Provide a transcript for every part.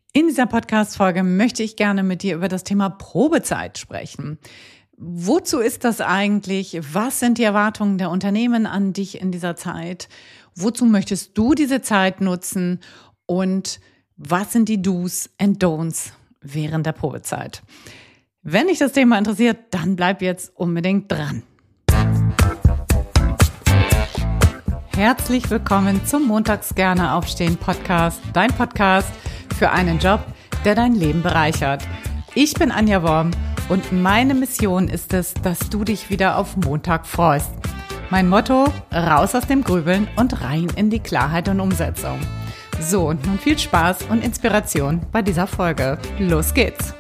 In dieser Podcast-Folge möchte ich gerne mit dir über das Thema Probezeit sprechen. Wozu ist das eigentlich? Was sind die Erwartungen der Unternehmen an dich in dieser Zeit? Wozu möchtest du diese Zeit nutzen? Und was sind die Do's and Don'ts während der Probezeit? Wenn dich das Thema interessiert, dann bleib jetzt unbedingt dran. Herzlich willkommen zum Montags gerne aufstehen Podcast, dein Podcast für einen Job, der dein Leben bereichert. Ich bin Anja Worm und meine Mission ist es, dass du dich wieder auf Montag freust. Mein Motto: raus aus dem Grübeln und rein in die Klarheit und Umsetzung. So, und nun viel Spaß und Inspiration bei dieser Folge. Los geht's!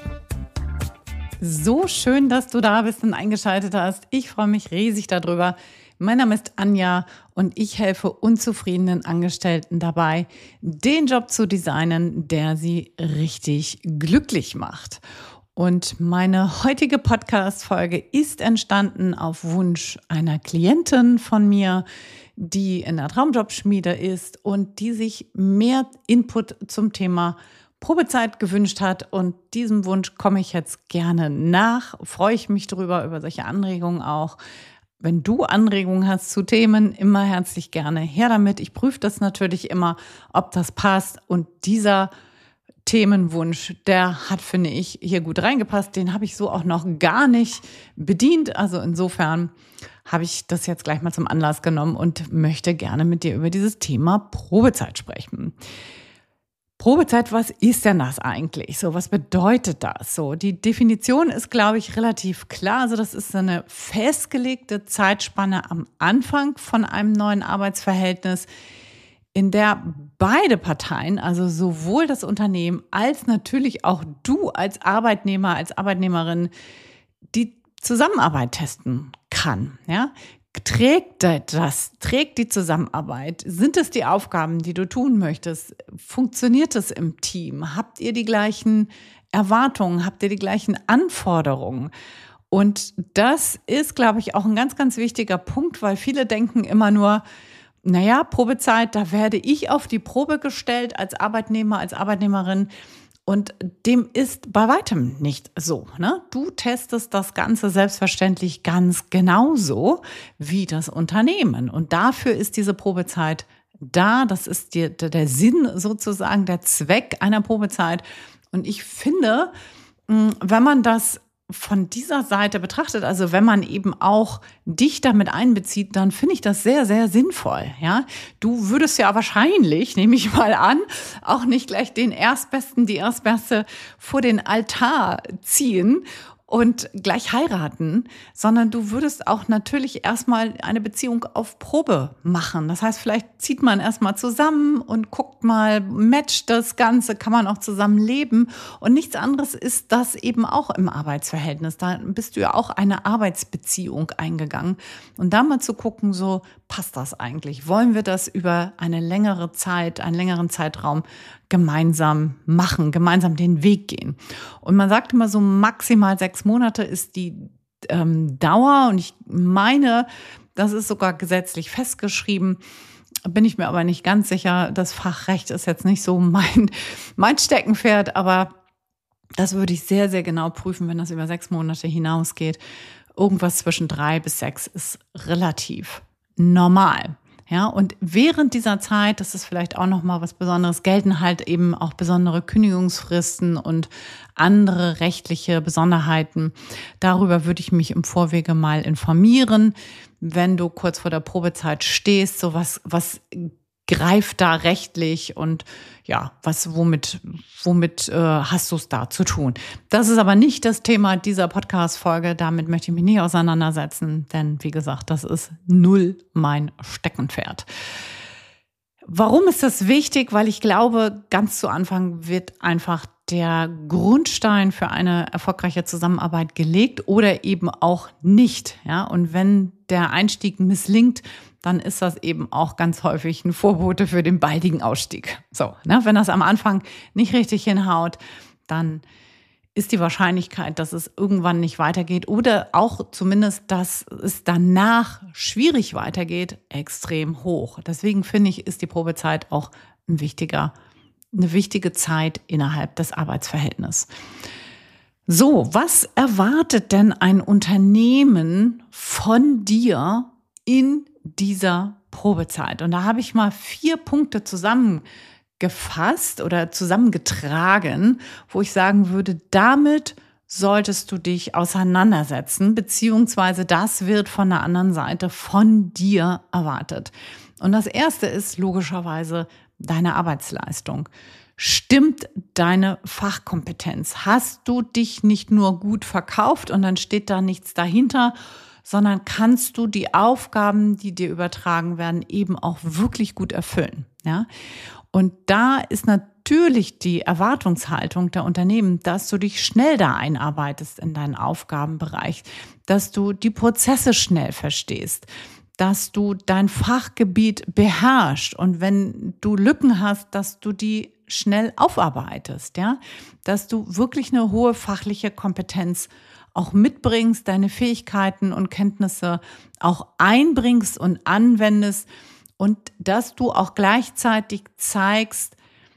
So schön, dass du da bist und eingeschaltet hast. Ich freue mich riesig darüber. Mein Name ist Anja und ich helfe unzufriedenen Angestellten dabei, den Job zu designen, der sie richtig glücklich macht. Und meine heutige Podcast-Folge ist entstanden auf Wunsch einer Klientin von mir, die in der Traumjobschmiede ist und die sich mehr Input zum Thema Probezeit gewünscht hat. Und diesem Wunsch komme ich jetzt gerne nach. Freue ich mich drüber, über solche Anregungen auch. Wenn du Anregungen hast zu Themen, immer herzlich gerne her damit. Ich prüfe das natürlich immer, ob das passt. Und dieser Themenwunsch, der hat, finde ich, hier gut reingepasst. Den habe ich so auch noch gar nicht bedient. Also insofern habe ich das jetzt gleich mal zum Anlass genommen und möchte gerne mit dir über dieses Thema Probezeit sprechen. Probezeit, was ist denn das eigentlich? So, was bedeutet das? So, die Definition ist, glaube ich, relativ klar. Also, das ist eine festgelegte Zeitspanne am Anfang von einem neuen Arbeitsverhältnis, in der beide Parteien, also sowohl das Unternehmen als natürlich auch du als Arbeitnehmer, als Arbeitnehmerin, die Zusammenarbeit testen kann, ja? Trägt die Zusammenarbeit? Sind es die Aufgaben, die du tun möchtest? Funktioniert es im Team? Habt ihr die gleichen Erwartungen? Habt ihr die gleichen Anforderungen? Und das ist, glaube ich, auch ein ganz, ganz wichtiger Punkt, weil viele denken immer nur, naja, Probezeit, da werde ich auf die Probe gestellt als Arbeitnehmer, als Arbeitnehmerin. Und dem ist bei weitem nicht so, ne? Du testest das Ganze selbstverständlich ganz genauso wie das Unternehmen. Und dafür ist diese Probezeit da. Das ist der Sinn sozusagen, der Zweck einer Probezeit. Und ich finde, wenn man das von dieser Seite betrachtet, also wenn man eben auch dich damit einbezieht, dann finde ich das sehr, sehr sinnvoll. Ja, du würdest ja wahrscheinlich, nehme ich mal an, auch nicht gleich den Erstbesten, die Erstbeste vor den Altar ziehen und gleich heiraten, sondern du würdest auch natürlich erstmal eine Beziehung auf Probe machen. Das heißt, vielleicht zieht man erstmal zusammen und guckt mal, matcht das Ganze, kann man auch zusammen leben. Und nichts anderes ist das eben auch im Arbeitsverhältnis. Da bist du ja auch eine Arbeitsbeziehung eingegangen. Und da mal zu gucken, so passt das eigentlich? Wollen wir das über eine längere Zeit, einen längeren Zeitraum gemeinsam machen, gemeinsam den Weg gehen? Und man sagt immer so, maximal 6 Monate ist die Dauer. Und ich meine, das ist sogar gesetzlich festgeschrieben. Bin ich mir aber nicht ganz sicher. Das Fachrecht ist jetzt nicht so mein Steckenpferd, aber das würde ich sehr, sehr genau prüfen, wenn das über 6 Monate hinausgeht. Irgendwas zwischen 3 bis 6 ist relativ normal. Ja, und während dieser Zeit, das ist vielleicht auch noch mal was Besonderes, gelten halt eben auch besondere Kündigungsfristen und andere rechtliche Besonderheiten. Darüber würde ich mich im Vorwege mal informieren, wenn du kurz vor der Probezeit stehst, so was greift da rechtlich und ja, womit hast du es da zu tun? Das ist aber nicht das Thema dieser Podcast-Folge. Damit möchte ich mich nicht auseinandersetzen, denn wie gesagt, das ist null mein Steckenpferd. Warum ist das wichtig? Weil ich glaube, ganz zu Anfang wird einfach der Grundstein für eine erfolgreiche Zusammenarbeit gelegt oder eben auch nicht. Ja, und wenn der Einstieg misslingt, dann ist das eben auch ganz häufig ein Vorbote für den baldigen Ausstieg. So, ne? Wenn das am Anfang nicht richtig hinhaut, dann ist die Wahrscheinlichkeit, dass es irgendwann nicht weitergeht oder auch zumindest, dass es danach schwierig weitergeht, extrem hoch. Deswegen finde ich, ist die Probezeit auch ein wichtiger eine wichtige Zeit innerhalb des Arbeitsverhältnisses. So, was erwartet denn ein Unternehmen von dir in dieser Probezeit? Und da habe ich mal 4 Punkte zusammengefasst oder zusammengetragen, wo ich sagen würde, damit solltest du dich auseinandersetzen, beziehungsweise das wird von der anderen Seite von dir erwartet. Und das erste ist logischerweise deine Arbeitsleistung. Stimmt deine Fachkompetenz? Hast du dich nicht nur gut verkauft und dann steht da nichts dahinter, sondern kannst du die Aufgaben, die dir übertragen werden, eben auch wirklich gut erfüllen? Ja? Und da ist natürlich die Erwartungshaltung der Unternehmen, dass du dich schnell da einarbeitest in deinen Aufgabenbereich, dass du die Prozesse schnell verstehst, dass du dein Fachgebiet beherrschst und wenn du Lücken hast, dass du die schnell aufarbeitest, ja, dass du wirklich eine hohe fachliche Kompetenz auch mitbringst, deine Fähigkeiten und Kenntnisse auch einbringst und anwendest und dass du auch gleichzeitig zeigst,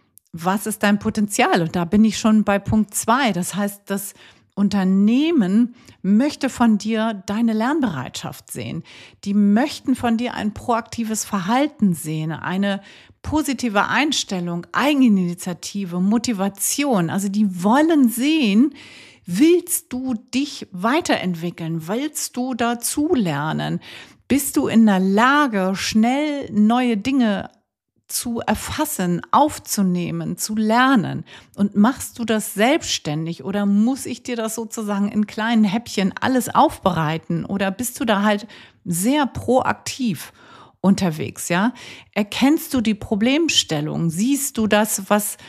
was ist dein Potenzial? Und da bin ich schon bei Punkt 2. Das heißt, das Unternehmen möchte von dir deine Lernbereitschaft sehen. Die möchten von dir ein proaktives Verhalten sehen, eine positive Einstellung, Eigeninitiative, Motivation. Also die wollen sehen, willst du dich weiterentwickeln? Willst du dazulernen? Bist du in der Lage, schnell neue Dinge zu erfassen, aufzunehmen, zu lernen? Und machst du das selbstständig oder muss ich dir das sozusagen in kleinen Häppchen alles aufbereiten? Oder bist du da halt sehr proaktiv unterwegs, ja? Erkennst du die Problemstellung? Siehst du das,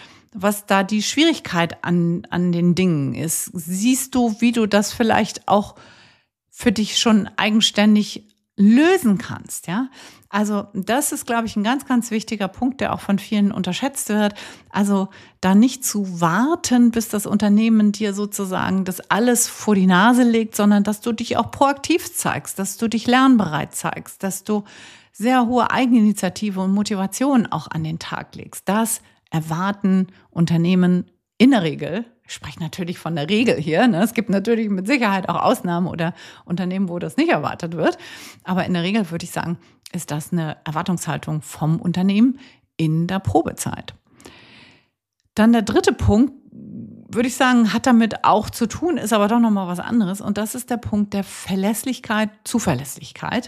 was da die Schwierigkeit an den Dingen ist? Siehst du, wie du das vielleicht auch für dich schon eigenständig lösen kannst, ja? Also das ist, glaube ich, ein ganz, ganz wichtiger Punkt, der auch von vielen unterschätzt wird. Also da nicht zu warten, bis das Unternehmen dir sozusagen das alles vor die Nase legt, sondern dass du dich auch proaktiv zeigst, dass du dich lernbereit zeigst, dass du sehr hohe Eigeninitiative und Motivation auch an den Tag legst. Das erwarten Unternehmen in der Regel. Ich spreche natürlich von der Regel hier. Ne? Es gibt natürlich mit Sicherheit auch Ausnahmen oder Unternehmen, wo das nicht erwartet wird. Aber in der Regel würde ich sagen, ist das eine Erwartungshaltung vom Unternehmen in der Probezeit. Dann der dritte Punkt, würde ich sagen, hat damit auch zu tun, ist aber doch nochmal was anderes. Und das ist der Punkt der Verlässlichkeit, Zuverlässigkeit.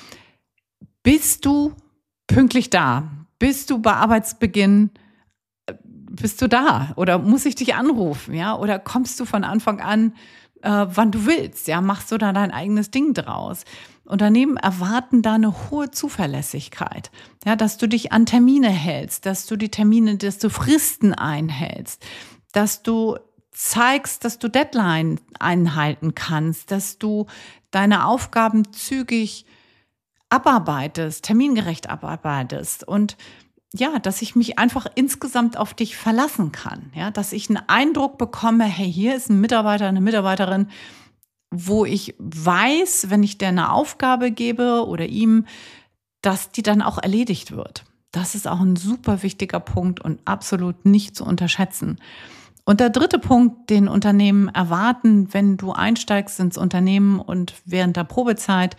Bist du pünktlich da? Bist du bei Arbeitsbeginn? Bist du da? Oder muss ich dich anrufen? Ja? Oder kommst du von Anfang an, wann du willst? Ja? Machst du da dein eigenes Ding draus? Unternehmen erwarten da eine hohe Zuverlässigkeit, ja, dass du dich an Termine hältst, dass du die Termine, dass du Fristen einhältst, dass du zeigst, dass du Deadline einhalten kannst, dass du deine Aufgaben zügig abarbeitest, termingerecht abarbeitest und ja, dass ich mich einfach insgesamt auf dich verlassen kann, ja, dass ich einen Eindruck bekomme, hey, hier ist ein Mitarbeiter, eine Mitarbeiterin, wo ich weiß, wenn ich dir eine Aufgabe gebe oder ihm, dass die dann auch erledigt wird. Das ist auch ein super wichtiger Punkt und absolut nicht zu unterschätzen. Und der dritte Punkt, den Unternehmen erwarten, wenn du einsteigst ins Unternehmen und während der Probezeit,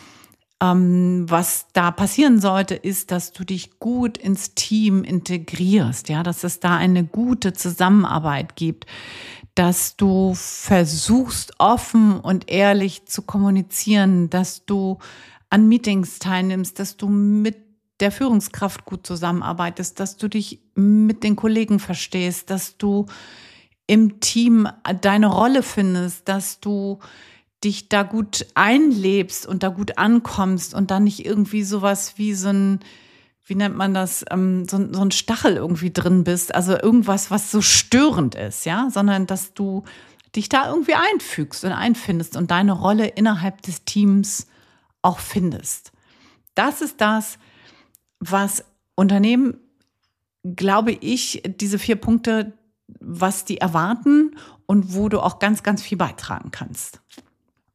was da passieren sollte, ist, dass du dich gut ins Team integrierst, ja, dass es da eine gute Zusammenarbeit gibt, dass du versuchst, offen und ehrlich zu kommunizieren, dass du an Meetings teilnimmst, dass du mit der Führungskraft gut zusammenarbeitest, dass du dich mit den Kollegen verstehst, dass du im Team deine Rolle findest, dass du dich da gut einlebst und da gut ankommst und dann nicht irgendwie sowas wie so ein, wie nennt man das, so ein Stachel irgendwie drin bist, also irgendwas, was so störend ist, ja, sondern dass du dich da irgendwie einfügst und einfindest und deine Rolle innerhalb des Teams auch findest. Das ist das, was Unternehmen, glaube ich, diese 4 Punkte, was die erwarten und wo du auch ganz, ganz viel beitragen kannst.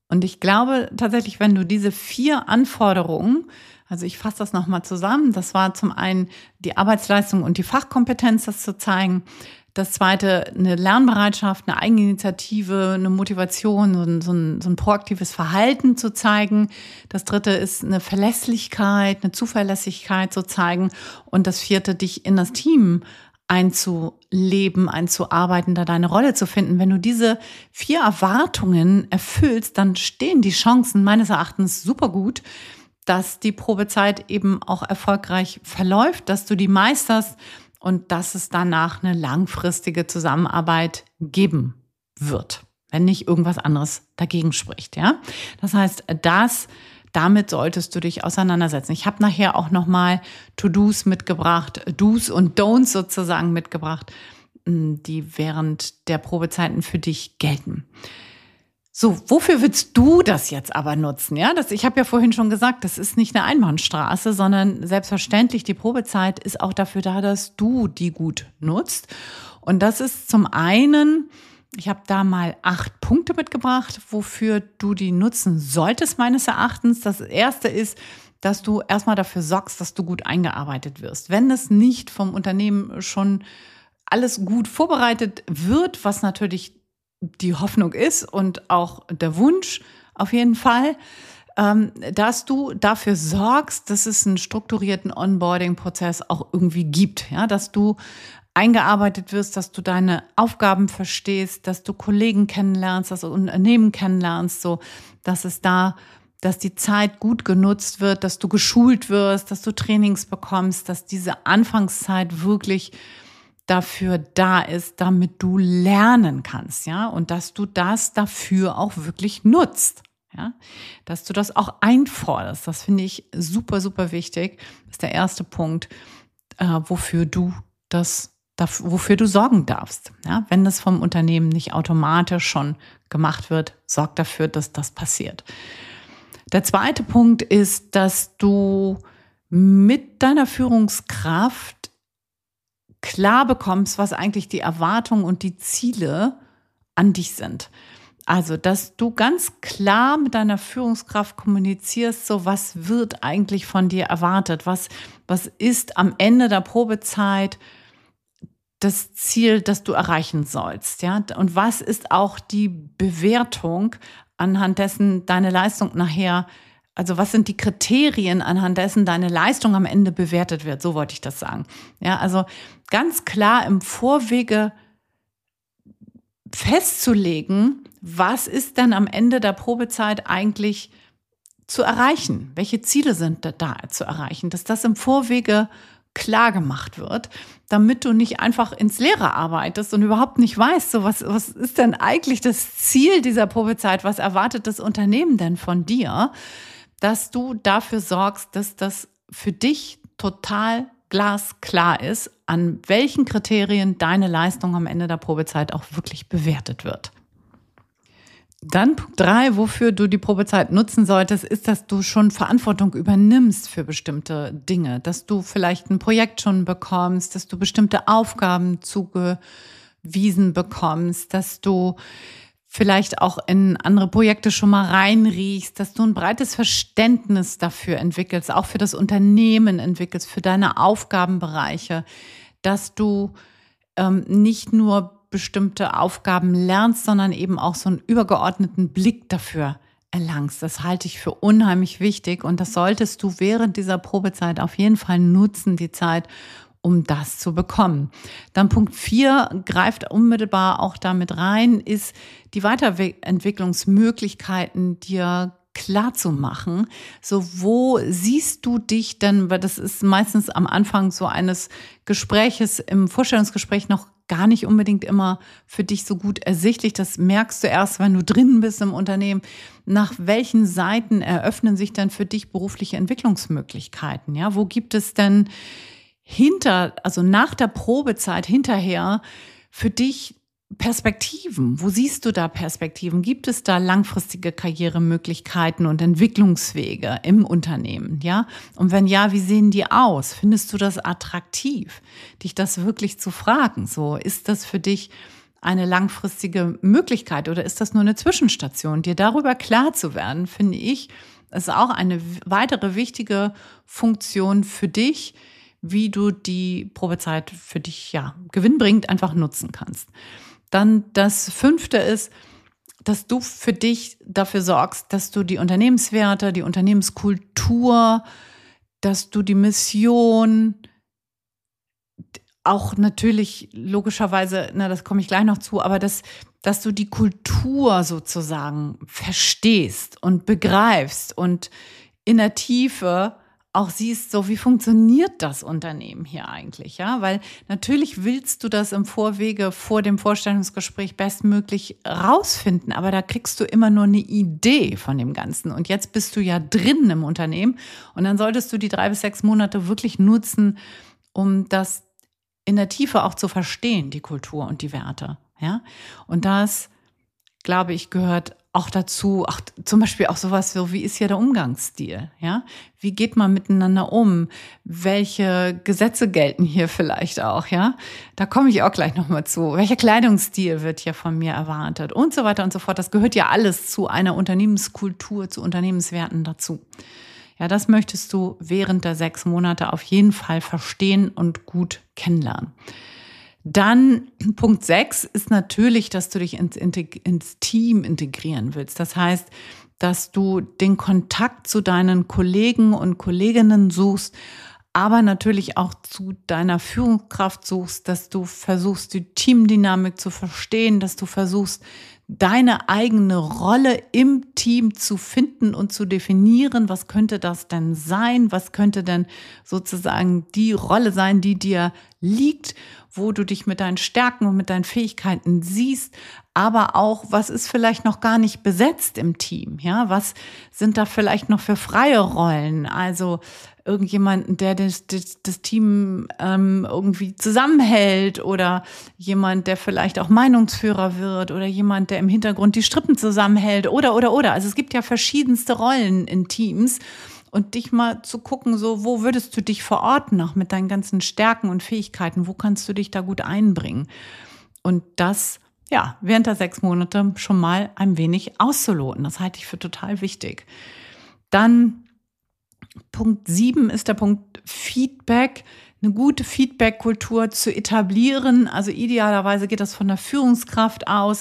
Und ich glaube tatsächlich, wenn du diese 4 Anforderungen, also ich fasse das nochmal zusammen, das war zum einen die Arbeitsleistung und die Fachkompetenz, das zu zeigen. Das zweite, eine Lernbereitschaft, eine Eigeninitiative, eine Motivation, so ein proaktives Verhalten zu zeigen. Das dritte ist eine Verlässlichkeit, eine Zuverlässigkeit zu zeigen. Und das vierte, dich in das Team einzuleben, einzuarbeiten, da deine Rolle zu finden. Wenn du diese 4 Erwartungen erfüllst, dann stehen die Chancen meines Erachtens super gut, dass die Probezeit eben auch erfolgreich verläuft, dass du die meisterst und dass es danach eine langfristige Zusammenarbeit geben wird, wenn nicht irgendwas anderes dagegen spricht. Ja, das heißt, damit solltest du dich auseinandersetzen. Ich habe nachher auch nochmal To-Dos mitgebracht, Do's und Don'ts sozusagen mitgebracht, die während der Probezeiten für dich gelten. So, wofür willst du das jetzt aber nutzen? Ja, ich habe ja vorhin schon gesagt, das ist nicht eine Einbahnstraße, sondern selbstverständlich die Probezeit ist auch dafür da, dass du die gut nutzt. Und das ist zum einen, ich habe da mal 8 Punkte mitgebracht, wofür du die nutzen solltest, meines Erachtens. Das erste ist, dass du erstmal dafür sorgst, dass du gut eingearbeitet wirst. Wenn es nicht vom Unternehmen schon alles gut vorbereitet wird, was natürlich die Hoffnung ist und auch der Wunsch auf jeden Fall, dass du dafür sorgst, dass es einen strukturierten Onboarding-Prozess auch irgendwie gibt, ja, dass du eingearbeitet wirst, dass du deine Aufgaben verstehst, dass du Kollegen kennenlernst, dass du Unternehmen kennenlernst, so dass die Zeit gut genutzt wird, dass du geschult wirst, dass du Trainings bekommst, dass diese Anfangszeit wirklich dafür da ist, damit du lernen kannst, ja, und dass du das dafür auch wirklich nutzt, ja, dass du das auch einforderst. Das finde ich super, super wichtig. Das ist der erste Punkt, wofür du sorgen darfst. Ja, wenn das vom Unternehmen nicht automatisch schon gemacht wird, sorg dafür, dass das passiert. Der zweite Punkt ist, dass du mit deiner Führungskraft klar bekommst, was eigentlich die Erwartungen und die Ziele an dich sind. Also, dass du ganz klar mit deiner Führungskraft kommunizierst, so was wird eigentlich von dir erwartet, was ist am Ende der Probezeit das Ziel, das du erreichen sollst, ja? Und was ist auch die Bewertung, anhand dessen deine Leistung nachher, also was sind die Kriterien, anhand dessen deine Leistung am Ende bewertet wird? So wollte ich das sagen. Ja, also ganz klar im Vorwege festzulegen, was ist denn am Ende der Probezeit eigentlich zu erreichen? Welche Ziele sind da zu erreichen? Dass das im Vorwege klar gemacht wird, damit du nicht einfach ins Leere arbeitest und überhaupt nicht weißt, so was ist denn eigentlich das Ziel dieser Probezeit? Was erwartet das Unternehmen denn von dir? Dass du dafür sorgst, dass das für dich total glasklar ist, an welchen Kriterien deine Leistung am Ende der Probezeit auch wirklich bewertet wird. Dann Punkt 3, wofür du die Probezeit nutzen solltest, ist, dass du schon Verantwortung übernimmst für bestimmte Dinge, dass du vielleicht ein Projekt schon bekommst, dass du bestimmte Aufgaben zugewiesen bekommst, dass du vielleicht auch in andere Projekte schon mal reinriechst, dass du ein breites Verständnis dafür entwickelst, auch für das Unternehmen entwickelst, für deine Aufgabenbereiche, dass du nicht nur bestimmte Aufgaben lernst, sondern eben auch so einen übergeordneten Blick dafür erlangst. Das halte ich für unheimlich wichtig und das solltest du während dieser Probezeit auf jeden Fall nutzen, die Zeit, um das zu bekommen. Dann Punkt 4 greift unmittelbar auch damit rein, ist die Weiterentwicklungsmöglichkeiten dir klar zu machen. So, wo siehst du dich denn, weil das ist meistens am Anfang so eines Gespräches, im Vorstellungsgespräch noch gar nicht unbedingt immer für dich so gut ersichtlich. Das merkst du erst, wenn du drin bist im Unternehmen. Nach welchen Seiten eröffnen sich denn für dich berufliche Entwicklungsmöglichkeiten? Ja, wo gibt es denn also nach der Probezeit hinterher für dich Perspektiven? Wo siehst du da Perspektiven? Gibt es da langfristige Karrieremöglichkeiten und Entwicklungswege im Unternehmen? Ja? Und wenn ja, wie sehen die aus? Findest du das attraktiv, dich das wirklich zu fragen? So, ist das für dich eine langfristige Möglichkeit oder ist das nur eine Zwischenstation? Dir darüber klar zu werden, finde ich, ist auch eine weitere wichtige Funktion für dich, wie du die Probezeit für dich gewinnbringend einfach nutzen kannst. Dann das 5. ist, dass du für dich dafür sorgst, dass du die Unternehmenswerte, die Unternehmenskultur, dass du die Mission, auch natürlich logischerweise, das komme ich gleich noch zu, aber dass du die Kultur sozusagen verstehst und begreifst und in der Tiefe auch siehst, so wie funktioniert das Unternehmen hier eigentlich, ja? Weil natürlich willst du das im Vorwege vor dem Vorstellungsgespräch bestmöglich rausfinden, aber da kriegst du immer nur eine Idee von dem Ganzen. Und jetzt bist du ja drin im Unternehmen und dann solltest du die 3 bis 6 Monate wirklich nutzen, um das in der Tiefe auch zu verstehen, die Kultur und die Werte, ja? Und das, glaube ich, gehört auch dazu, auch zum Beispiel auch sowas so, wie ist hier der Umgangsstil, ja? Wie geht man miteinander um? Welche Gesetze gelten hier vielleicht auch, ja? Da komme ich auch gleich nochmal zu. Welcher Kleidungsstil wird hier von mir erwartet? Und so weiter und so fort. Das gehört ja alles zu einer Unternehmenskultur, zu Unternehmenswerten dazu. Ja, das möchtest du während der 6 Monate auf jeden Fall verstehen und gut kennenlernen. Dann Punkt 6 ist natürlich, dass du dich ins Team integrieren willst. Das heißt, dass du den Kontakt zu deinen Kollegen und Kolleginnen suchst, aber natürlich auch zu deiner Führungskraft suchst, dass du versuchst, die Teamdynamik zu verstehen, dass du versuchst, deine eigene Rolle im Team zu finden und zu definieren. Was könnte das denn sein? Was könnte denn sozusagen die Rolle sein, die dir liegt, wo du dich mit deinen Stärken und mit deinen Fähigkeiten siehst, aber auch, was ist vielleicht noch gar nicht besetzt im Team? Ja, was sind da vielleicht noch für freie Rollen? Also irgendjemanden, der das Team irgendwie zusammenhält oder jemand, der vielleicht auch Meinungsführer wird oder jemand, der im Hintergrund die Strippen zusammenhält oder. Also es gibt ja verschiedenste Rollen in Teams und dich mal zu gucken, so, wo würdest du dich verorten, auch mit deinen ganzen Stärken und Fähigkeiten, wo kannst du dich da gut einbringen? Und das, während der 6 Monate schon mal ein wenig auszuloten. Das halte ich für total wichtig. Dann Punkt 7 ist der Punkt Feedback, eine gute Feedback-Kultur zu etablieren. Also idealerweise geht das von der Führungskraft aus.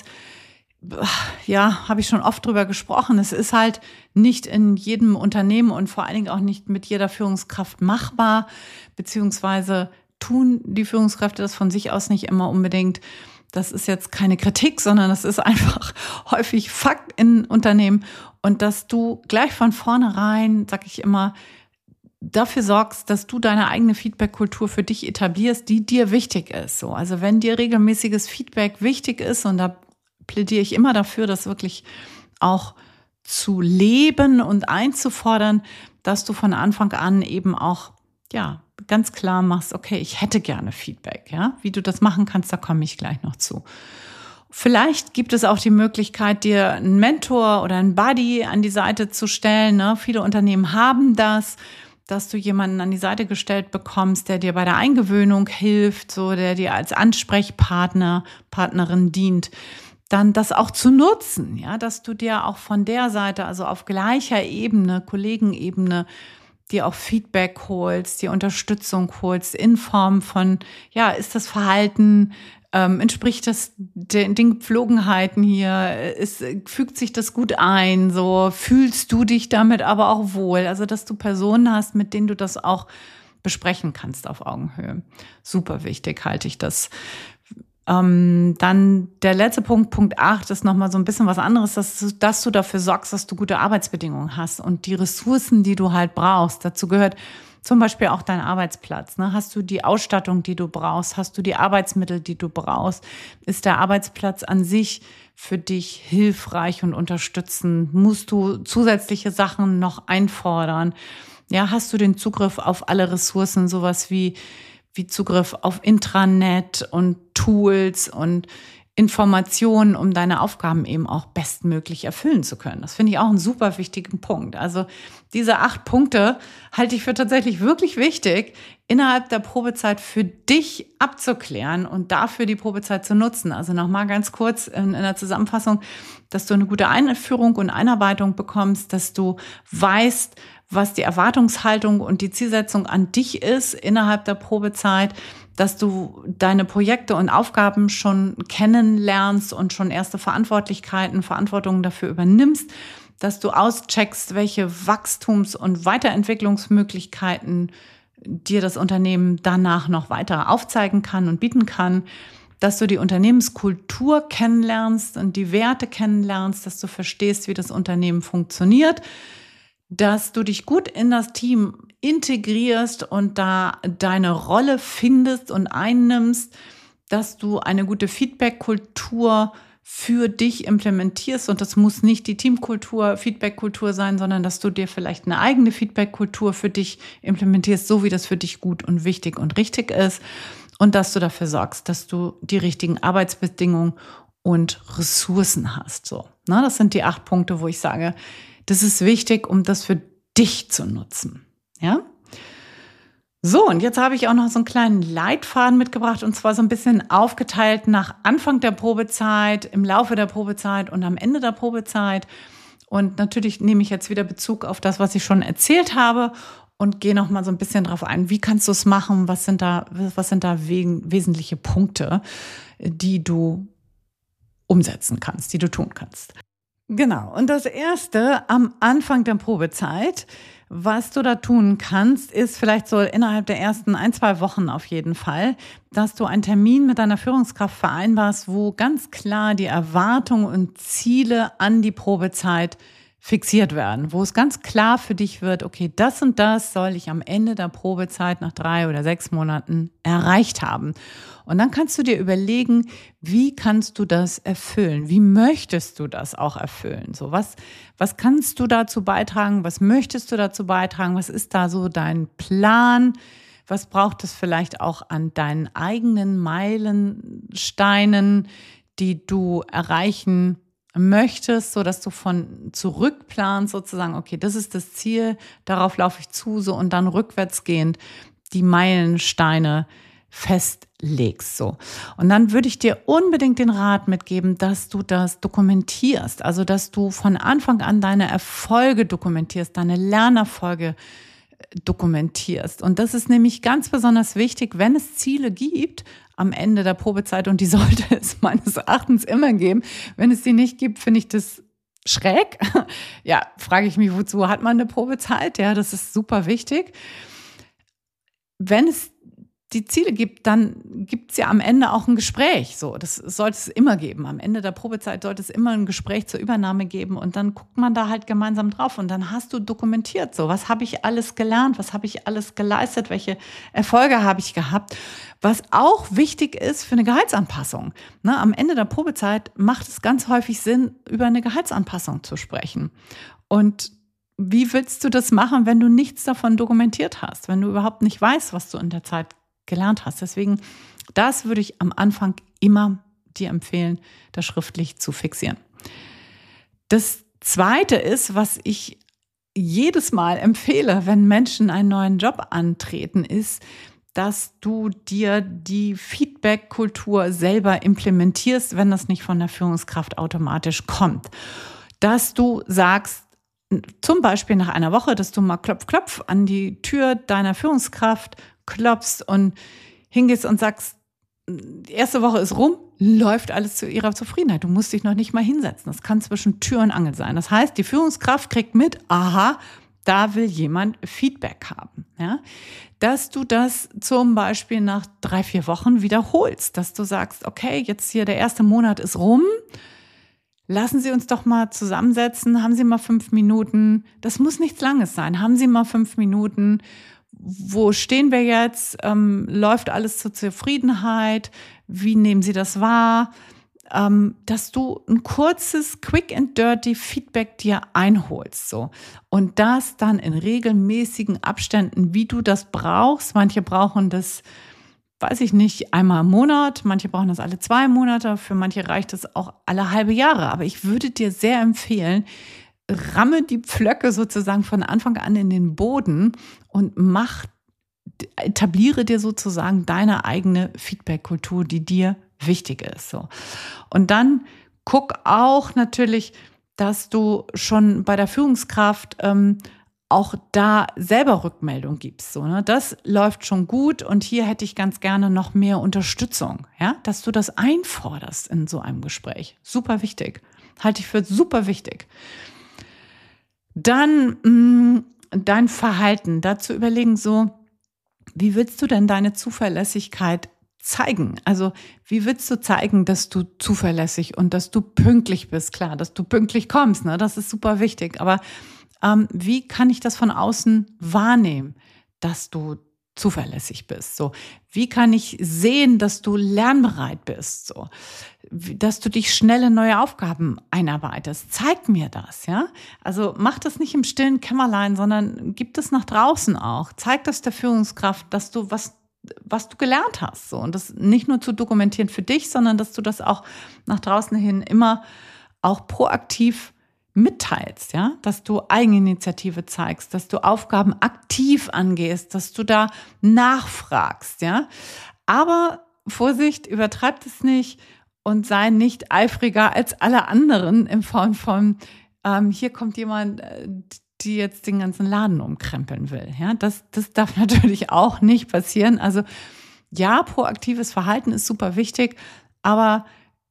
Ja, habe ich schon oft drüber gesprochen. Es ist halt nicht in jedem Unternehmen und vor allen Dingen auch nicht mit jeder Führungskraft machbar, beziehungsweise tun die Führungskräfte das von sich aus nicht immer unbedingt. Das ist jetzt keine Kritik, sondern das ist einfach häufig Fakt in Unternehmen. Und dass du gleich von vornherein, sag ich immer, dafür sorgst, dass du deine eigene Feedback-Kultur für dich etablierst, die dir wichtig ist. So, also wenn dir regelmäßiges Feedback wichtig ist, und da plädiere ich immer dafür, das wirklich auch zu leben und einzufordern, dass du von Anfang an eben auch, ganz klar machst, okay, ich hätte gerne Feedback, ja. Wie du das machen kannst, da komme ich gleich noch zu. Vielleicht gibt es auch die Möglichkeit, dir einen Mentor oder einen Buddy an die Seite zu stellen. Ne? Viele Unternehmen haben das, dass du jemanden an die Seite gestellt bekommst, der dir bei der Eingewöhnung hilft, so der dir als Partnerin dient. Dann das auch zu nutzen, ja, dass du dir auch von der Seite, also auf gleicher Ebene, Kollegenebene, dir auch Feedback holst, dir Unterstützung holst in Form von, ist das Verhalten, entspricht das den Gepflogenheiten hier, fügt sich das gut ein, so fühlst du dich damit aber auch wohl, also dass du Personen hast, mit denen du das auch besprechen kannst auf Augenhöhe. Super wichtig halte ich das. Dann der letzte Punkt, Punkt 8, ist nochmal so ein bisschen was anderes, dass du dafür sorgst, dass du gute Arbeitsbedingungen hast und die Ressourcen, die du halt brauchst. Dazu gehört zum Beispiel auch dein Arbeitsplatz. Ne? Hast du die Ausstattung, die du brauchst? Hast du die Arbeitsmittel, die du brauchst? Ist der Arbeitsplatz an sich für dich hilfreich und unterstützend? Musst du zusätzliche Sachen noch einfordern? Ja, hast du den Zugriff auf alle Ressourcen, sowas wie Zugriff auf Intranet und Tools und Informationen, um deine Aufgaben eben auch bestmöglich erfüllen zu können. Das finde ich auch einen super wichtigen Punkt. Also diese 8 Punkte halte ich für tatsächlich wirklich wichtig, innerhalb der Probezeit für dich abzuklären und dafür die Probezeit zu nutzen. Also nochmal ganz kurz in der Zusammenfassung, dass du eine gute Einführung und Einarbeitung bekommst, dass du weißt, was die Erwartungshaltung und die Zielsetzung an dich ist innerhalb der Probezeit, dass du deine Projekte und Aufgaben schon kennenlernst und schon erste Verantwortungen dafür übernimmst, dass du auscheckst, welche Wachstums- und Weiterentwicklungsmöglichkeiten dir das Unternehmen danach noch weiter aufzeigen kann und bieten kann, dass du die Unternehmenskultur kennenlernst und die Werte kennenlernst, dass du verstehst, wie das Unternehmen funktioniert, dass du dich gut in das Team integrierst und da deine Rolle findest und einnimmst, dass du eine gute Feedback-Kultur für dich implementierst. Und das muss nicht die Teamkultur, Feedback-Kultur sein, sondern dass du dir vielleicht eine eigene Feedback-Kultur für dich implementierst, so wie das für dich gut und wichtig und richtig ist. Und dass du dafür sorgst, dass du die richtigen Arbeitsbedingungen und Ressourcen hast. So, ne? Das sind die 8 Punkte, wo ich sage, das ist wichtig, um das für dich zu nutzen. Ja? So, und jetzt habe ich auch noch so einen kleinen Leitfaden mitgebracht, und zwar so ein bisschen aufgeteilt nach Anfang der Probezeit, im Laufe der Probezeit und am Ende der Probezeit. Und natürlich nehme ich jetzt wieder Bezug auf das, was ich schon erzählt habe, und gehe noch mal so ein bisschen drauf ein. Wie kannst du es machen? Was sind da wesentliche Punkte, die du umsetzen kannst, die du tun kannst? Genau. Und das Erste am Anfang der Probezeit, was du da tun kannst, ist vielleicht so innerhalb der ersten 1-2 Wochen auf jeden Fall, dass du einen Termin mit deiner Führungskraft vereinbarst, wo ganz klar die Erwartungen und Ziele an die Probezeit fixiert werden, wo es ganz klar für dich wird, okay, das und das soll ich am Ende der Probezeit nach 3 oder 6 Monaten erreicht haben. Und dann kannst du dir überlegen, wie kannst du das erfüllen? Wie möchtest du das auch erfüllen? So, was kannst du dazu beitragen? Was möchtest du dazu beitragen? Was ist da so dein Plan? Was braucht es vielleicht auch an deinen eigenen Meilensteinen, die du erreichen möchtest, so dass du von zurückplanst sozusagen, okay, das ist das Ziel, darauf laufe ich zu, so, und dann rückwärtsgehend die Meilensteine festlegst, so. Und dann würde ich dir unbedingt den Rat mitgeben, dass du das dokumentierst, also dass du von Anfang an deine Erfolge dokumentierst, deine Lernerfolge dokumentierst. Und das ist nämlich ganz besonders wichtig, wenn es Ziele gibt am Ende der Probezeit, und die sollte es meines Erachtens immer geben. Wenn es die nicht gibt, finde ich das schräg. Ja, frage ich mich, wozu hat man eine Probezeit? Ja, das ist super wichtig. Wenn es die Ziele gibt, dann gibt es ja am Ende auch ein Gespräch. So, das sollte es immer geben. Am Ende der Probezeit sollte es immer ein Gespräch zur Übernahme geben, und dann guckt man da halt gemeinsam drauf, und dann hast du dokumentiert, so, was habe ich alles gelernt, was habe ich alles geleistet, welche Erfolge habe ich gehabt. Was auch wichtig ist für eine Gehaltsanpassung. Ne, am Ende der Probezeit macht es ganz häufig Sinn, über eine Gehaltsanpassung zu sprechen. Und wie willst du das machen, wenn du nichts davon dokumentiert hast, wenn du überhaupt nicht weißt, was du in der Zeit gelernt hast? Deswegen, das würde ich am Anfang immer dir empfehlen, das schriftlich zu fixieren. Das Zweite ist, was ich jedes Mal empfehle, wenn Menschen einen neuen Job antreten, ist, dass du dir die Feedback-Kultur selber implementierst, wenn das nicht von der Führungskraft automatisch kommt. Dass du sagst, zum Beispiel nach einer Woche, dass du mal klopf an die Tür deiner Führungskraft klopfst und hingehst und sagst, die erste Woche ist rum, läuft alles zu ihrer Zufriedenheit. Du musst dich noch nicht mal hinsetzen. Das kann zwischen Tür und Angel sein. Das heißt, die Führungskraft kriegt mit, aha, da will jemand Feedback haben. Ja? Dass du das zum Beispiel nach 3-4 Wochen wiederholst, dass du sagst, okay, jetzt hier der erste Monat ist rum, lassen Sie uns doch mal zusammensetzen, haben Sie mal 5 Minuten, das muss nichts Langes sein, haben Sie mal 5 Minuten, wo stehen wir jetzt, läuft alles zur Zufriedenheit, wie nehmen Sie das wahr, dass du ein kurzes Quick and Dirty Feedback dir einholst, so. Und das dann in regelmäßigen Abständen, wie du das brauchst. Manche brauchen das weiß ich nicht, einmal im Monat. Manche brauchen das alle 2 Monate. Für manche reicht das auch alle halbe Jahre. Aber ich würde dir sehr empfehlen, ramme die Pflöcke sozusagen von Anfang an in den Boden und etabliere dir sozusagen deine eigene Feedback-Kultur, die dir wichtig ist. So. Und dann guck auch natürlich, dass du schon bei der Führungskraft auch da selber Rückmeldung gibst. So, ne? Das läuft schon gut und hier hätte ich ganz gerne noch mehr Unterstützung, ja, dass du das einforderst in so einem Gespräch. Super wichtig. Halte ich für super wichtig. Dann dein Verhalten. Dazu überlegen so, wie willst du denn deine Zuverlässigkeit zeigen? Also wie willst du zeigen, dass du zuverlässig und dass du pünktlich bist? Klar, dass du pünktlich kommst, ne? Das ist super wichtig. Aber wie kann ich das von außen wahrnehmen, dass du zuverlässig bist? So, wie kann ich sehen, dass du lernbereit bist? So, dass du dich schnell in neue Aufgaben einarbeitest. Zeig mir das, ja? Also mach das nicht im stillen Kämmerlein, sondern gib das nach draußen auch. Zeig das der Führungskraft, dass du was du gelernt hast. So, und das nicht nur zu dokumentieren für dich, sondern dass du das auch nach draußen hin immer auch proaktiv mitteilst, ja, dass du Eigeninitiative zeigst, dass du Aufgaben aktiv angehst, dass du da nachfragst, ja. Aber Vorsicht, übertreib es nicht und sei nicht eifriger als alle anderen in Form von, hier kommt jemand, die jetzt den ganzen Laden umkrempeln will, ja. Das darf natürlich auch nicht passieren. Also ja, proaktives Verhalten ist super wichtig, aber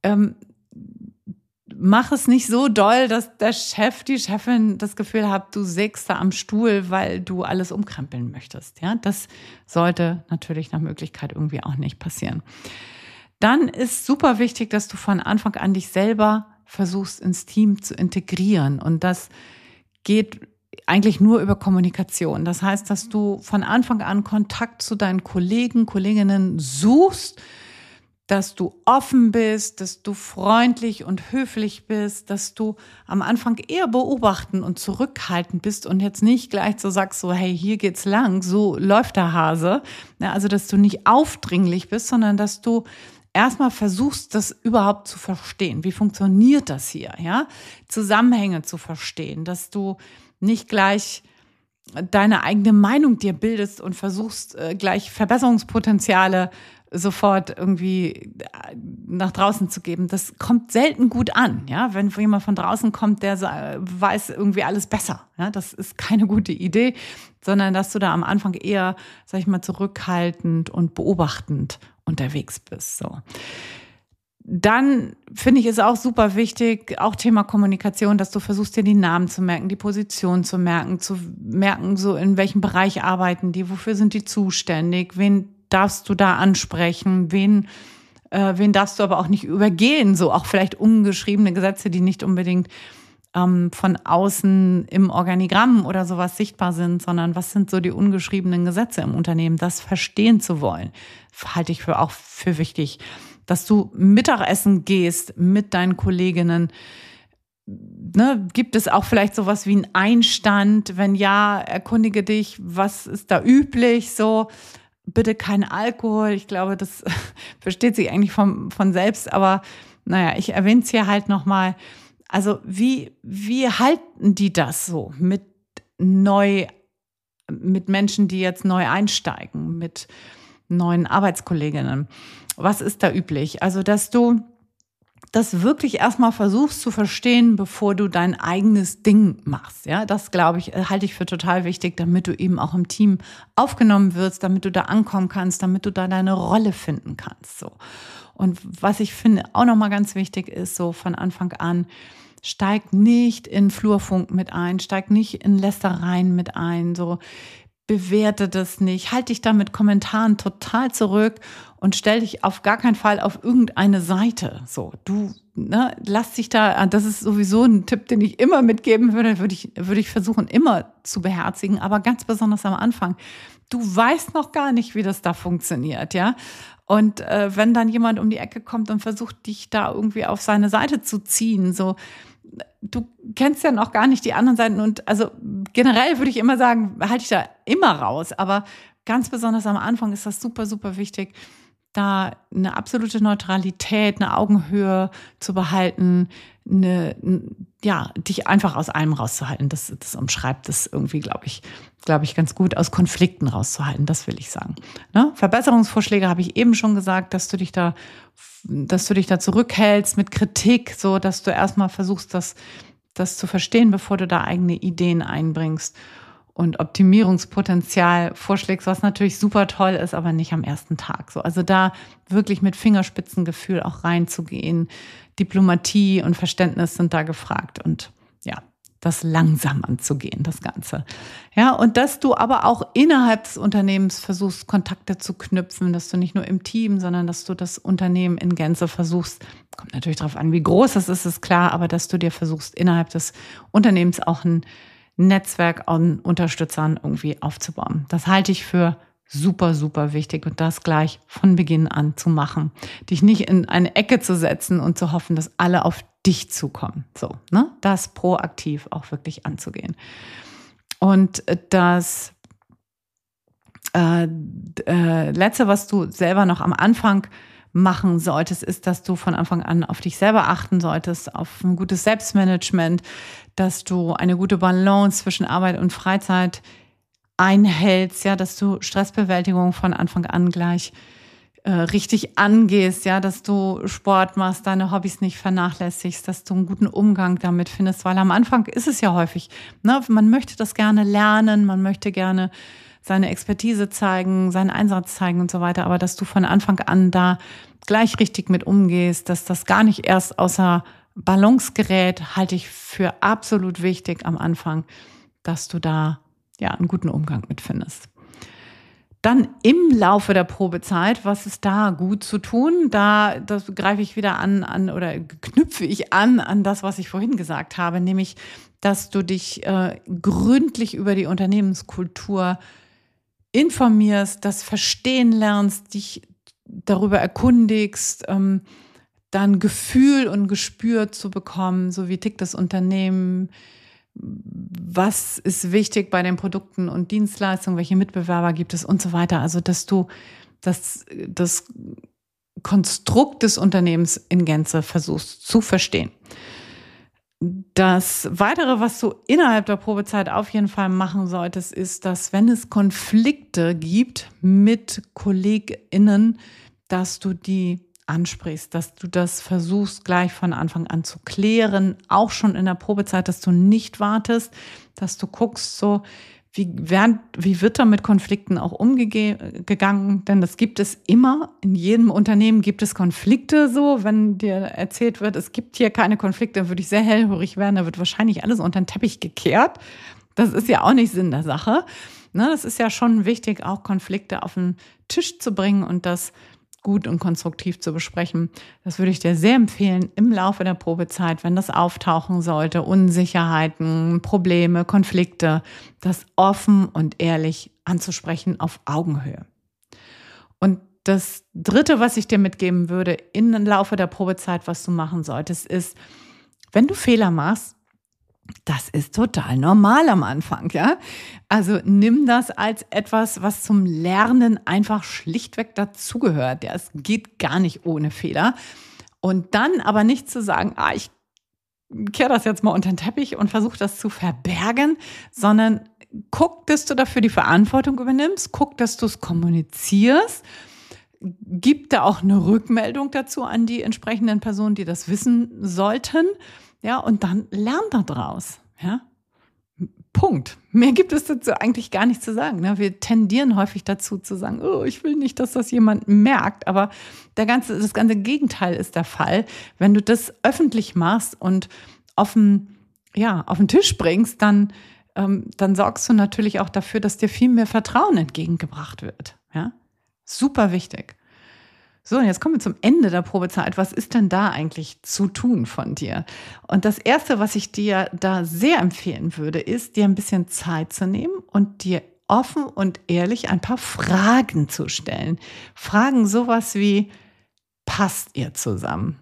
mach es nicht so doll, dass der Chef, die Chefin das Gefühl hat, du sägst da am Stuhl, weil du alles umkrempeln möchtest. Ja, das sollte natürlich nach Möglichkeit irgendwie auch nicht passieren. Dann ist super wichtig, dass du von Anfang an dich selber versuchst, ins Team zu integrieren. Und das geht eigentlich nur über Kommunikation. Das heißt, dass du von Anfang an Kontakt zu deinen Kollegen, Kolleginnen suchst, dass du offen bist, dass du freundlich und höflich bist, dass du am Anfang eher beobachten und zurückhaltend bist und jetzt nicht gleich so sagst, so hey, hier geht's lang, so läuft der Hase. Ja, also, dass du nicht aufdringlich bist, sondern dass du erstmal versuchst, das überhaupt zu verstehen. Wie funktioniert das hier? Ja, Zusammenhänge zu verstehen, dass du nicht gleich deine eigene Meinung dir bildest und versuchst, gleich Verbesserungspotenziale sofort irgendwie nach draußen zu geben. Das kommt selten gut an, ja. Wenn jemand von draußen kommt, der weiß irgendwie alles besser, ja. Das ist keine gute Idee, sondern dass du da am Anfang eher, sag ich mal, zurückhaltend und beobachtend unterwegs bist, so. Dann finde ich es auch super wichtig, auch Thema Kommunikation, dass du versuchst, dir die Namen zu merken, die Position zu merken, so in welchem Bereich arbeiten die, wofür sind die zuständig, wen darfst du da ansprechen, wen darfst du aber auch nicht übergehen, so auch vielleicht ungeschriebene Gesetze, die nicht unbedingt von außen im Organigramm oder sowas sichtbar sind, sondern was sind so die ungeschriebenen Gesetze im Unternehmen, das verstehen zu wollen, halte ich auch für wichtig. Dass du Mittagessen gehst mit deinen Kolleginnen. Ne, gibt es auch vielleicht sowas wie einen Einstand? Wenn ja, erkundige dich, was ist da üblich? So, bitte kein Alkohol. Ich glaube, das versteht sich eigentlich von selbst. Aber naja, ich erwähne es hier halt nochmal. Also wie halten die das so mit Menschen, die jetzt neu einsteigen, mit neuen Arbeitskolleginnen? Was ist da üblich? Also, dass du das wirklich erstmal versuchst zu verstehen, bevor du dein eigenes Ding machst. Ja, das glaube ich, halte ich für total wichtig, damit du eben auch im Team aufgenommen wirst, damit du da ankommen kannst, damit du da deine Rolle finden kannst. So. Und was ich finde auch nochmal ganz wichtig ist, so von Anfang an, steig nicht in Flurfunk mit ein, steig nicht in Lästereien mit ein, so. Bewerte das nicht, halt dich da mit Kommentaren total zurück und stell dich auf gar keinen Fall auf irgendeine Seite. So, lass dich da, das ist sowieso ein Tipp, den ich immer mitgeben würde ich versuchen, immer zu beherzigen, aber ganz besonders am Anfang. Du weißt noch gar nicht, wie das da funktioniert, ja. Und wenn dann jemand um die Ecke kommt und versucht, dich da irgendwie auf seine Seite zu ziehen, so, du kennst ja noch gar nicht die anderen Seiten und also generell würde ich immer sagen, halte ich da immer raus, aber ganz besonders am Anfang ist das super, super wichtig, da eine absolute Neutralität, eine Augenhöhe zu behalten, dich einfach aus allem rauszuhalten. Das umschreibt es irgendwie, glaube ich, ganz gut, aus Konflikten rauszuhalten. Das will ich sagen. Ne? Verbesserungsvorschläge habe ich eben schon gesagt, dass du dich da zurückhältst mit Kritik, so dass du erstmal versuchst, das zu verstehen, bevor du da eigene Ideen einbringst. Und Optimierungspotenzial vorschlägst, was natürlich super toll ist, aber nicht am ersten Tag. So, also da wirklich mit Fingerspitzengefühl auch reinzugehen. Diplomatie und Verständnis sind da gefragt und ja, das langsam anzugehen, das Ganze. Ja, und dass du aber auch innerhalb des Unternehmens versuchst, Kontakte zu knüpfen, dass du nicht nur im Team, sondern dass du das Unternehmen in Gänze versuchst, kommt natürlich darauf an, wie groß es ist klar, aber dass du dir versuchst, innerhalb des Unternehmens auch ein Netzwerk an Unterstützern irgendwie aufzubauen. Das halte ich für super, super wichtig und das gleich von Beginn an zu machen. Dich nicht in eine Ecke zu setzen und zu hoffen, dass alle auf dich zukommen. So, ne? Das proaktiv auch wirklich anzugehen. Und das Letzte, was du selber noch am Anfang machen solltest, ist, dass du von Anfang an auf dich selber achten solltest, auf ein gutes Selbstmanagement, dass du eine gute Balance zwischen Arbeit und Freizeit einhältst, ja, dass du Stressbewältigung von Anfang an gleich richtig angehst, ja, dass du Sport machst, deine Hobbys nicht vernachlässigst, dass du einen guten Umgang damit findest, weil am Anfang ist es ja häufig, ne, man möchte das gerne lernen, man möchte gerne seine Expertise zeigen, seinen Einsatz zeigen und so weiter, aber dass du von Anfang an da gleich richtig mit umgehst, dass das gar nicht erst außer Balance gerät, halte ich für absolut wichtig am Anfang, dass du da ja einen guten Umgang mit findest. Dann im Laufe der Probezeit, was ist da gut zu tun? Das greife ich wieder an oder knüpfe ich an das, was ich vorhin gesagt habe, nämlich, dass du dich gründlich über die Unternehmenskultur informierst, das verstehen lernst, dich darüber erkundigst, dann Gefühl und Gespür zu bekommen, so wie tickt das Unternehmen, was ist wichtig bei den Produkten und Dienstleistungen, welche Mitbewerber gibt es und so weiter. Also, dass du das Konstrukt des Unternehmens in Gänze versuchst zu verstehen. Das Weitere, was du innerhalb der Probezeit auf jeden Fall machen solltest, ist, dass wenn es Konflikte gibt mit KollegInnen, dass du die ansprichst, dass du das versuchst gleich von Anfang an zu klären, auch schon in der Probezeit, dass du nicht wartest, dass du guckst, so wie wird da mit Konflikten auch umgegangen, denn das gibt es immer, in jedem Unternehmen gibt es Konflikte so, wenn dir erzählt wird, es gibt hier keine Konflikte, würde ich sehr hellhörig werden, da wird wahrscheinlich alles unter den Teppich gekehrt, das ist ja auch nicht Sinn der Sache, ne, das ist ja schon wichtig, auch Konflikte auf den Tisch zu bringen und das gut und konstruktiv zu besprechen. Das würde ich dir sehr empfehlen im Laufe der Probezeit, wenn das auftauchen sollte, Unsicherheiten, Probleme, Konflikte, das offen und ehrlich anzusprechen auf Augenhöhe. Und das Dritte, was ich dir mitgeben würde im Laufe der Probezeit, was du machen solltest, ist, wenn du Fehler machst, das ist total normal am Anfang, ja. Also nimm das als etwas, was zum Lernen einfach schlichtweg dazugehört. Ja, es geht gar nicht ohne Fehler. Und dann aber nicht zu sagen, ich kehre das jetzt mal unter den Teppich und versuche das zu verbergen, sondern guck, dass du dafür die Verantwortung übernimmst, guck, dass du es kommunizierst, gib da auch eine Rückmeldung dazu an die entsprechenden Personen, die das wissen sollten. Ja, und dann lernt da draus. Ja? Punkt. Mehr gibt es dazu eigentlich gar nicht zu sagen. Ne? Wir tendieren häufig dazu zu sagen, ich will nicht, dass das jemand merkt. Aber das ganze Gegenteil ist der Fall. Wenn du das öffentlich machst und auf den Tisch bringst, dann sorgst du natürlich auch dafür, dass dir viel mehr Vertrauen entgegengebracht wird. Ja? Super wichtig. So, und jetzt kommen wir zum Ende der Probezeit. Was ist denn da eigentlich zu tun von dir? Und das Erste, was ich dir da sehr empfehlen würde, ist, dir ein bisschen Zeit zu nehmen und dir offen und ehrlich ein paar Fragen zu stellen. Fragen sowas wie, passt ihr zusammen?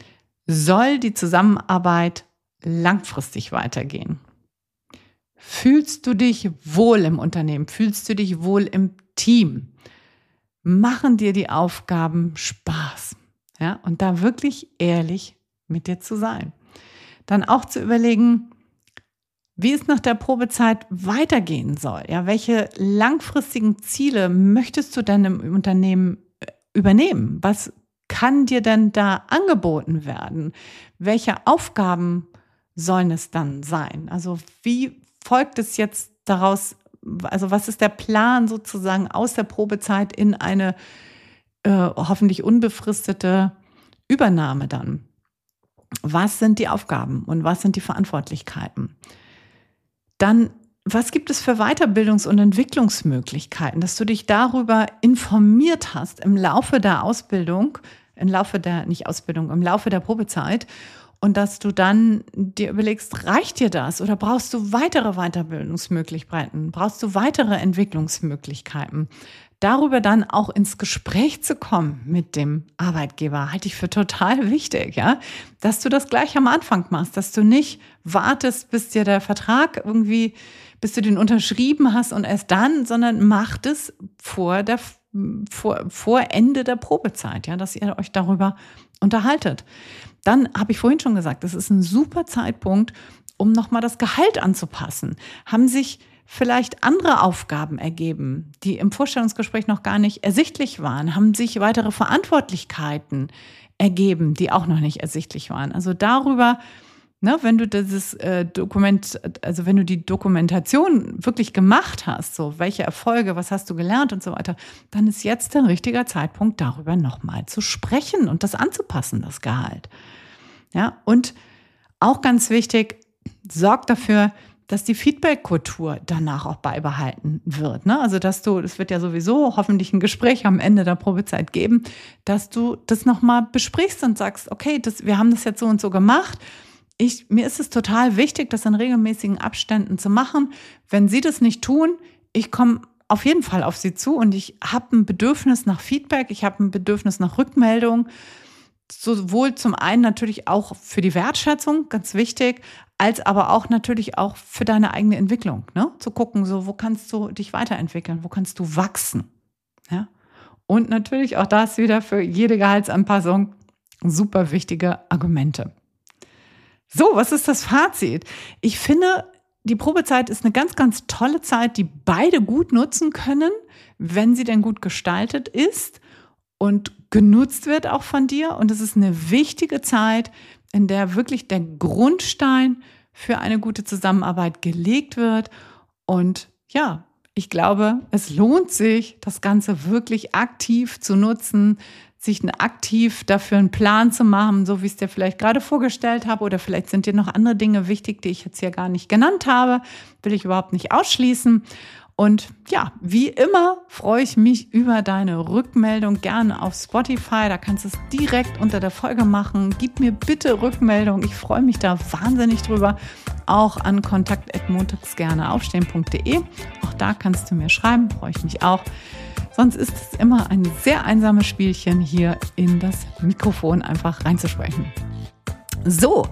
Soll die Zusammenarbeit langfristig weitergehen? Fühlst du dich wohl im Unternehmen? Fühlst du dich wohl im Team, machen dir die Aufgaben Spaß? Ja, und da wirklich ehrlich mit dir zu sein. Dann auch zu überlegen, wie es nach der Probezeit weitergehen soll. Ja, welche langfristigen Ziele möchtest du denn im Unternehmen übernehmen? Was kann dir denn da angeboten werden? Welche Aufgaben sollen es dann sein? Also wie folgt es jetzt daraus? Also was ist der Plan sozusagen aus der Probezeit in eine hoffentlich unbefristete Übernahme dann? Was sind die Aufgaben und was sind die Verantwortlichkeiten? Dann, was gibt es für Weiterbildungs- und Entwicklungsmöglichkeiten, dass du dich darüber informiert hast im Laufe der Ausbildung, im Laufe der Probezeit und dass du dann dir überlegst, reicht dir das oder brauchst du weitere Weiterbildungsmöglichkeiten, brauchst du weitere Entwicklungsmöglichkeiten? Darüber dann auch ins Gespräch zu kommen mit dem Arbeitgeber, halte ich für total wichtig, ja, dass du das gleich am Anfang machst, dass du nicht wartest, bis dir der Vertrag bis du den unterschrieben hast und erst dann, sondern macht es vor Ende der Probezeit, ja, dass ihr euch darüber unterhaltet. Dann habe ich vorhin schon gesagt, das ist ein super Zeitpunkt, um nochmal das Gehalt anzupassen. Haben sich vielleicht andere Aufgaben ergeben, die im Vorstellungsgespräch noch gar nicht ersichtlich waren? Haben sich weitere Verantwortlichkeiten ergeben, die auch noch nicht ersichtlich waren? Also darüber, wenn du wenn du die Dokumentation wirklich gemacht hast, so welche Erfolge, was hast du gelernt und so weiter, dann ist jetzt ein richtiger Zeitpunkt, darüber nochmal zu sprechen und das anzupassen, das Gehalt. Ja, und auch ganz wichtig, sorg dafür, dass die Feedback-Kultur danach auch beibehalten wird. Also es wird ja sowieso hoffentlich ein Gespräch am Ende der Probezeit geben, dass du das nochmal besprichst und sagst, okay, wir haben das jetzt so und so gemacht. Mir ist es total wichtig, das in regelmäßigen Abständen zu machen. Wenn Sie das nicht tun, ich komme auf jeden Fall auf Sie zu und ich habe ein Bedürfnis nach Feedback, ich habe ein Bedürfnis nach Rückmeldung, sowohl zum einen natürlich auch für die Wertschätzung, ganz wichtig, als aber auch natürlich auch für deine eigene Entwicklung, zu gucken, so wo kannst du dich weiterentwickeln, wo kannst du wachsen, ja? Und natürlich auch das wieder für jede Gehaltsanpassung super wichtige Argumente. So, was ist das Fazit? Ich finde, die Probezeit ist eine ganz, ganz tolle Zeit, die beide gut nutzen können, wenn sie denn gut gestaltet ist und genutzt wird auch von dir. Und es ist eine wichtige Zeit, in der wirklich der Grundstein für eine gute Zusammenarbeit gelegt wird. Und ja, ich glaube, es lohnt sich, das Ganze wirklich aktiv zu nutzen, sich aktiv dafür einen Plan zu machen, so wie ich es dir vielleicht gerade vorgestellt habe. Oder vielleicht sind dir noch andere Dinge wichtig, die ich jetzt hier gar nicht genannt habe. Will ich überhaupt nicht ausschließen. Und ja, wie immer freue ich mich über deine Rückmeldung, gerne auf Spotify. Da kannst du es direkt unter der Folge machen. Gib mir bitte Rückmeldung. Ich freue mich da wahnsinnig drüber. Auch an kontakt@montagsgerneaufstehen.de. Auch da kannst du mir schreiben, freue ich mich auch. Sonst ist es immer ein sehr einsames Spielchen, hier in das Mikrofon einfach reinzusprechen. So.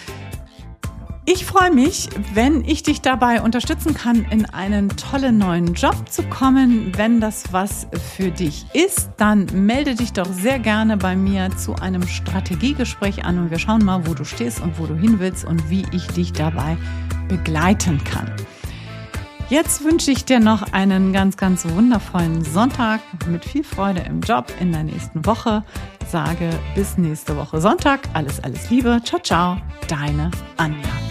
Ich freue mich, wenn ich dich dabei unterstützen kann, in einen tollen neuen Job zu kommen. Wenn das was für dich ist, dann melde dich doch sehr gerne bei mir zu einem Strategiegespräch an und wir schauen mal, wo du stehst und wo du hin willst und wie ich dich dabei begleiten kann. Jetzt wünsche ich dir noch einen ganz, ganz wundervollen Sonntag mit viel Freude im Job in der nächsten Woche. Sage bis nächste Woche Sonntag. Alles, alles Liebe. Ciao, ciao. Deine Anja.